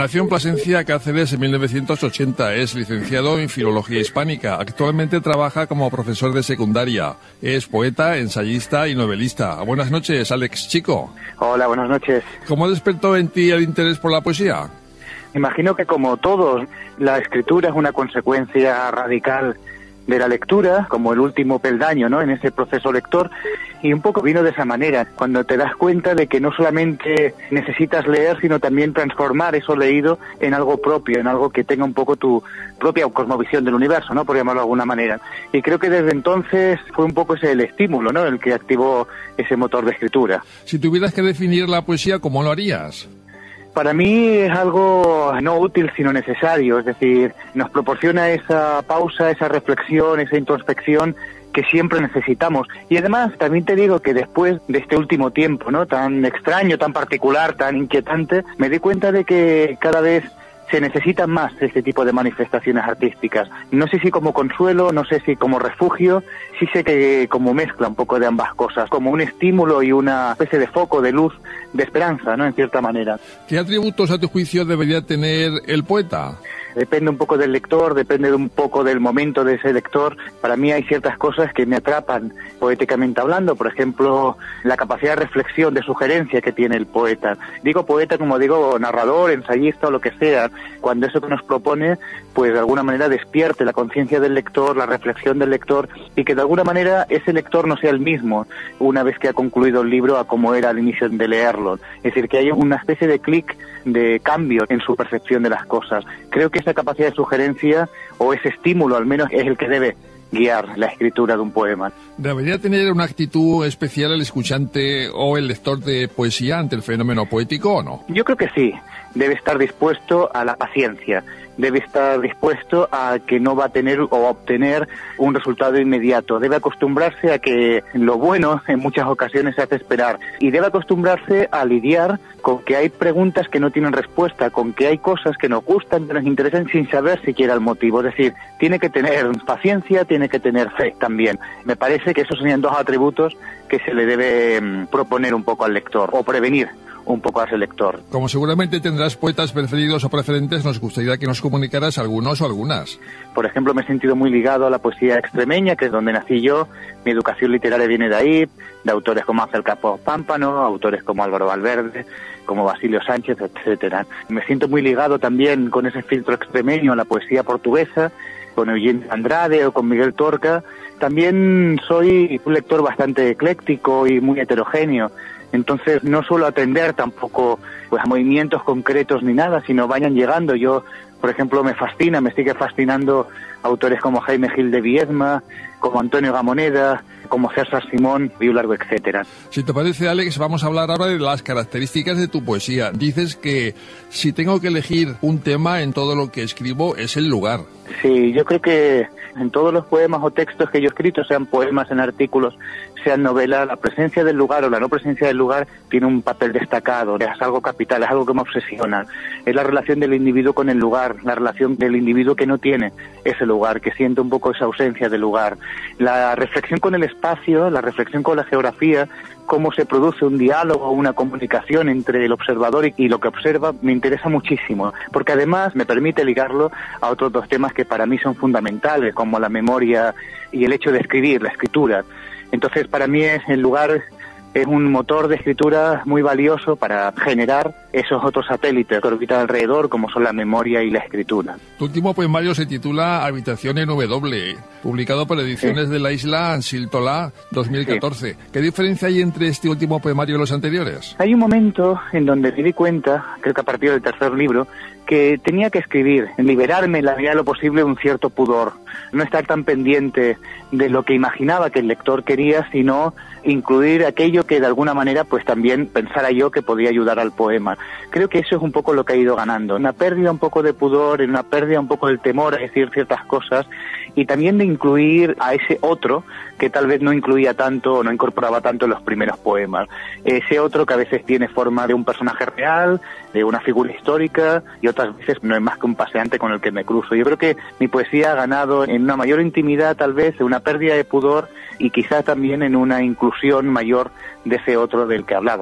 Nació en Plasencia, Cáceres, en 1980. Es licenciado en Filología Hispánica. Actualmente trabaja como profesor de secundaria. Es poeta, ensayista y novelista. Buenas noches, Alex Chico. Hola, buenas noches. ¿Cómo despertó en ti el interés por la poesía? Imagino que, como todos, la escritura es una consecuencia radical de la lectura, como el último peldaño, ¿no?, en ese proceso lector, y un poco vino de esa manera, cuando te das cuenta de que no solamente necesitas leer, sino también transformar eso leído en algo propio, en algo que tenga un poco tu propia cosmovisión del universo, ¿no?, por llamarlo de alguna manera. Y creo que desde entonces fue un poco ese el estímulo, ¿no?, el que activó ese motor de escritura. Si tuvieras que definir la poesía, ¿cómo lo harías? Para mí es algo no útil sino necesario, es decir, nos proporciona esa pausa, esa reflexión, esa introspección que siempre necesitamos. Y además también te digo que después de este último tiempo, ¿no?, tan extraño, tan particular, tan inquietante, me di cuenta de que cada vez se necesitan más este tipo de manifestaciones artísticas. No sé si como consuelo, no sé si como refugio, sí sé que como mezcla un poco de ambas cosas, como un estímulo y una especie de foco de luz, de esperanza, ¿no?, en cierta manera. ¿Qué atributos, a tu juicio, debería tener el poeta? Depende un poco del lector, depende de un poco del momento de ese lector. Para mí hay ciertas cosas que me atrapan poéticamente hablando, por ejemplo, la capacidad de reflexión, de sugerencia que tiene el poeta. Digo poeta como digo narrador, ensayista o lo que sea, cuando eso que nos propone, pues de alguna manera despierte la conciencia del lector, la reflexión del lector, y que de alguna manera ese lector no sea el mismo una vez que ha concluido el libro a como era al inicio de leerlo. Es decir, que hay una especie de clic, de cambio en su percepción de las cosas. Creo que esa capacidad de sugerencia, o ese estímulo al menos, es el que debe guiar la escritura de un poema. ¿Debería tener una actitud especial el escuchante o el lector de poesía ante el fenómeno poético o no? Yo creo que sí. Debe estar dispuesto a la paciencia, debe estar dispuesto a que no va a tener o a obtener un resultado inmediato, debe acostumbrarse a que lo bueno en muchas ocasiones se hace esperar, y debe acostumbrarse a lidiar con que hay preguntas que no tienen respuesta, con que hay cosas que nos gustan, que nos interesan sin saber siquiera el motivo. Es decir, tiene que tener paciencia, tiene que tener fe también. Me parece que esos serían dos atributos que se le debe proponer un poco al lector, o prevenir un poco a ese lector. Como seguramente tendrás poetas preferidos o preferentes, nos gustaría que nos comunicaras algunos o algunas. Por ejemplo, me he sentido muy ligado a la poesía extremeña, que es donde nací yo. Mi educación literaria viene de ahí, de autores como Ángel Campos Pámpano, autores como Álvaro Valverde, como Basilio Sánchez, etcétera. Me siento muy ligado también con ese filtro extremeño a la poesía portuguesa, con Eugenio Andrade o con Miguel Torca. También soy un lector bastante ecléctico y muy heterogéneo. Entonces no suelo atender tampoco pues a movimientos concretos ni nada, sino vayan llegando. Yo, por ejemplo, me sigue fascinando autores como Jaime Gil de Viedma, como Antonio Gamoneda, como César Simón y un largo etcétera. Si te parece, Alex, vamos a hablar ahora de las características de tu poesía. Dices que si tengo que elegir un tema en todo lo que escribo es el lugar. Sí, yo creo que en todos los poemas o textos que yo he escrito, sean poemas, en artículos, sean novelas, la presencia del lugar o la no presencia del lugar tiene un papel destacado, es algo capital, es algo que me obsesiona. Es la relación del individuo con el lugar, la relación del individuo que no tiene ese lugar, que siente un poco esa ausencia del lugar. La reflexión con el espacio, la reflexión con la geografía, cómo se produce un diálogo, una comunicación entre el observador y lo que observa, me interesa muchísimo, porque además me permite ligarlo a otros dos temas que para mí son fundamentales, como la memoria y el hecho de escribir, la escritura. Entonces, para mí el lugar es un motor de escritura muy valioso para generar esos otros satélites que orbitan alrededor, como son la memoria y la escritura. Tu último poemario se titula Habitación en W, publicado por Ediciones de la Isla Ansiltolá 2014. ¿Qué diferencia hay entre este último poemario y los anteriores? Hay un momento en donde me di cuenta, creo que a partir del tercer libro, que tenía que escribir, liberarme en la medida de lo posible un cierto pudor, no estar tan pendiente de lo que imaginaba que el lector quería, sino incluir aquello que de alguna manera pues también pensara yo que podía ayudar al poema. Creo que eso es un poco lo que ha ido ganando, una pérdida un poco de pudor, una pérdida un poco del temor a decir ciertas cosas, y también de incluir a ese otro que tal vez no incluía tanto o no incorporaba tanto en los primeros poemas. Ese otro que a veces tiene forma de un personaje real, de una figura histórica, y otras veces no es más que un paseante con el que me cruzo. Yo creo que mi poesía ha ganado en una mayor intimidad, tal vez, en una pérdida de pudor, y quizá también en una inclusión mayor de ese otro del que hablábamos.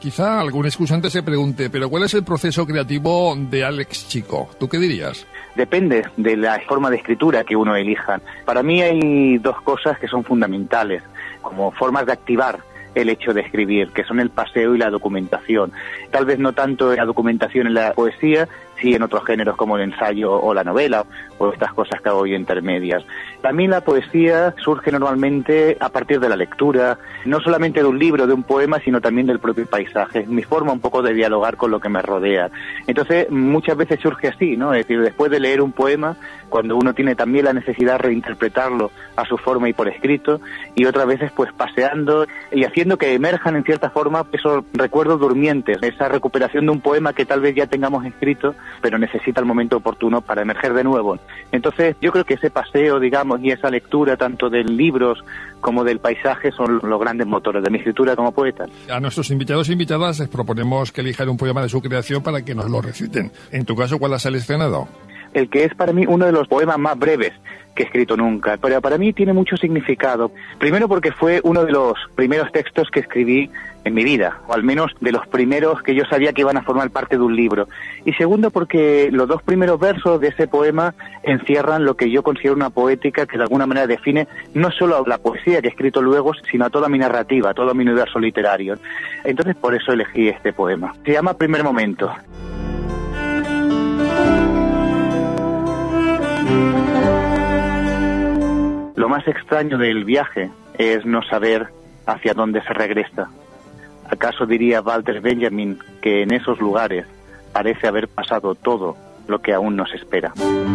Quizá algún excusante se pregunte, pero ¿cuál es el proceso creativo de Alex Chico? ¿Tú qué dirías? Depende de la forma de escritura que uno elija. Para mí hay dos cosas que son fundamentales, como formas de activar el hecho de escribir, que son el paseo y la documentación. Tal vez no tanto la documentación en la poesía, sí en otros géneros como el ensayo o la novela, o estas cosas que hago hoy intermedias. Para mí la poesía surge normalmente a partir de la lectura, no solamente de un libro, de un poema, sino también del propio paisaje. Es mi forma un poco de dialogar con lo que me rodea. Entonces, muchas veces surge así, ¿no? Es decir, después de leer un poema, cuando uno tiene también la necesidad de reinterpretarlo a su forma y por escrito, y otras veces pues paseando y haciendo que emerjan en cierta forma esos recuerdos durmientes, esa recuperación de un poema que tal vez ya tengamos escrito, pero necesita el momento oportuno para emerger de nuevo. Entonces, yo creo que ese paseo, digamos, y esa lectura tanto de libros como del paisaje son los grandes motores de mi escritura como poeta. A nuestros invitados e invitadas les proponemos que elijan un poema de su creación para que nos lo reciten. En tu caso, ¿cuál has seleccionado? El que es para mí uno de los poemas más breves que he escrito nunca, pero para mí tiene mucho significado. Primero porque fue uno de los primeros textos que escribí en mi vida, o al menos de los primeros que yo sabía que iban a formar parte de un libro. Y segundo porque los dos primeros versos de ese poema encierran lo que yo considero una poética que de alguna manera define no solo la poesía que he escrito luego, sino a toda mi narrativa, a todo mi universo literario. Entonces por eso elegí este poema. Se llama Primer Momento. Lo más extraño del viaje es no saber hacia dónde se regresa. ¿Acaso diría Walter Benjamin que en esos lugares parece haber pasado todo lo que aún nos espera?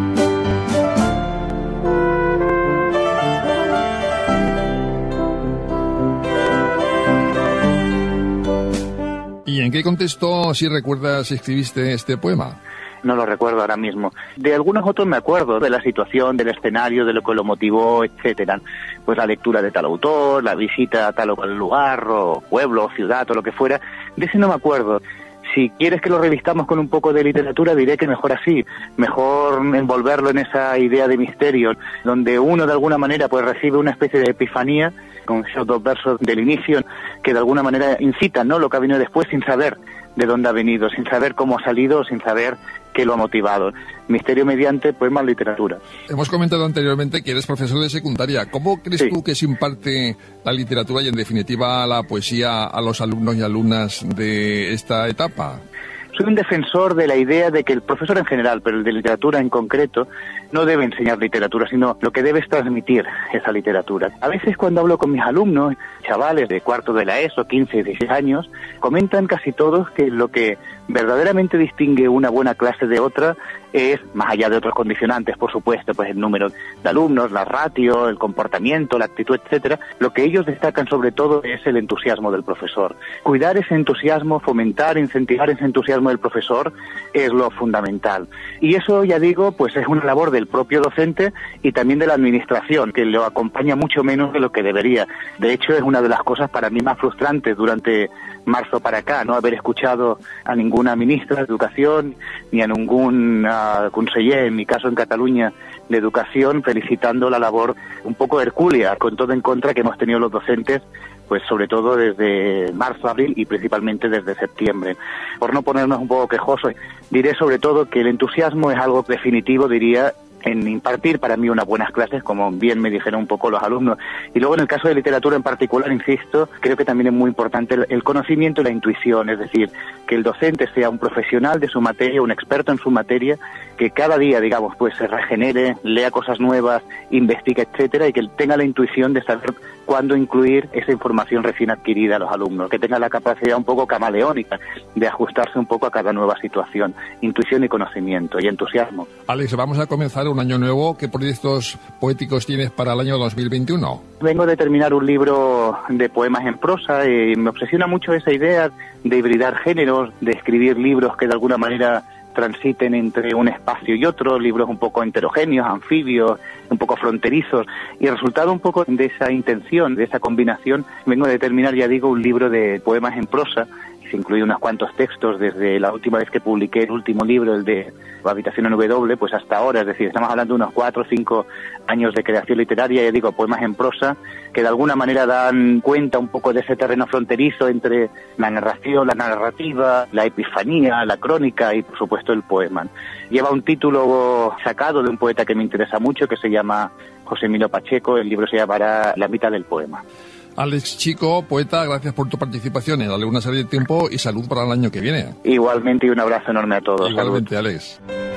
¿Y en qué contexto, si recuerdas, escribiste este poema? No lo recuerdo ahora mismo. De algunos otros me acuerdo, de la situación, del escenario, de lo que lo motivó, etcétera. Pues la lectura de tal autor, la visita a tal o cual lugar, o pueblo, o ciudad, o lo que fuera. De ese no me acuerdo. Si quieres que lo revistamos con un poco de literatura, diré que mejor así, mejor envolverlo en esa idea de misterio, donde uno de alguna manera pues recibe una especie de epifanía, con esos dos versos del inicio, que de alguna manera incitan, ¿no?, lo que ha venido después sin saber de dónde ha venido, sin saber cómo ha salido, sin saber qué lo ha motivado. Misterio mediante poema, literatura. Hemos comentado anteriormente que eres profesor de secundaria. ¿Cómo crees tú que se imparte la literatura y en definitiva la poesía a los alumnos y alumnas de esta etapa? Soy un defensor de la idea de que el profesor en general, pero el de literatura en concreto, no debe enseñar literatura, sino lo que debe es transmitir esa literatura. A veces cuando hablo con mis alumnos, chavales de cuarto de la ESO, 15, 16 años, comentan casi todos que lo que verdaderamente distingue una buena clase de otra es, más allá de otros condicionantes, por supuesto, pues el número de alumnos, la ratio, el comportamiento, la actitud, etcétera, lo que ellos destacan sobre todo es el entusiasmo del profesor. Cuidar ese entusiasmo, fomentar, incentivar ese entusiasmo del profesor es lo fundamental. Y eso, ya digo, pues es una labor del propio docente y también de la administración, que lo acompaña mucho menos de lo que debería. De hecho, es una de las cosas para mí más frustrantes durante marzo para acá, no haber escuchado a ninguna ministra de Educación ni a ningún conseller, en mi caso en Cataluña, de Educación, felicitando la labor un poco hercúlea, con todo en contra que hemos tenido los docentes, pues sobre todo desde marzo, abril y principalmente desde septiembre. Por no ponernos un poco quejosos, diré sobre todo que el entusiasmo es algo definitivo, diría, en impartir para mí unas buenas clases, como bien me dijeron un poco los alumnos. Y luego en el caso de literatura en particular, insisto, creo que también es muy importante el conocimiento y la intuición, es decir, que el docente sea un profesional de su materia, un experto en su materia, que cada día, digamos, pues se regenere, lea cosas nuevas, investigue, etcétera, y que tenga la intuición de saber cuándo incluir esa información recién adquirida a los alumnos, que tenga la capacidad un poco camaleónica de ajustarse un poco a cada nueva situación. Intuición y conocimiento y entusiasmo. Alex, vamos a comenzar un año nuevo. ¿Qué proyectos poéticos tienes para el año 2021? Vengo de terminar un libro de poemas en prosa y me obsesiona mucho esa idea de hibridar géneros, de escribir libros que de alguna manera transiten entre un espacio y otro, libros un poco heterogéneos, anfibios, un poco fronterizos, y el resultado un poco de esa intención, de esa combinación, vengo de terminar, ya digo, un libro de poemas en prosa, incluí unos cuantos textos desde la última vez que publiqué el último libro, el de Habitación en W, pues hasta ahora, es decir, estamos hablando de unos 4 o 5 años de creación literaria, ya digo, poemas en prosa, que de alguna manera dan cuenta un poco de ese terreno fronterizo entre la narración, la narrativa, la epifanía, la crónica y, por supuesto, el poema. Lleva un título sacado de un poeta que me interesa mucho, que se llama José Emilio Pacheco. El libro se llamará La mitad del poema. Alex Chico, poeta, gracias por tu participación. Dale una serie de tiempo y salud para el año que viene. Igualmente, y un abrazo enorme a todos. Igualmente, salud. Alex.